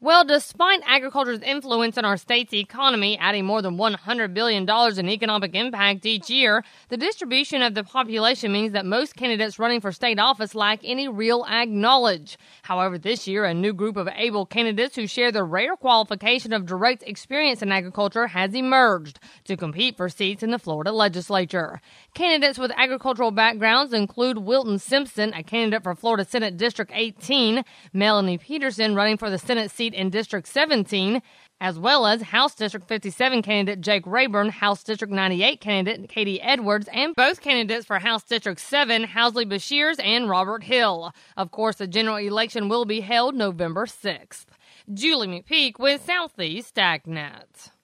Well, despite agriculture's influence in our state's economy, adding more than $100 billion in economic impact each year, the distribution of the population means that most candidates running for state office lack any real ag knowledge. However, this year, a new group of able candidates who share the rare qualification of direct experience in agriculture has emerged to compete for seats in the Florida legislature. Candidates with agricultural backgrounds include Wilton Simpson, a candidate for Florida Senate District 18, Melanie Peterson running for the Senate seat in District 17, as well as House District 57 candidate Jake Rayburn, House District 98 candidate Katie Edwards, and both candidates for House District 7, Housley Bashirs and Robert Hill. Of course, the general election will be held November 6th. Julie McPeak with Southeast AgNet.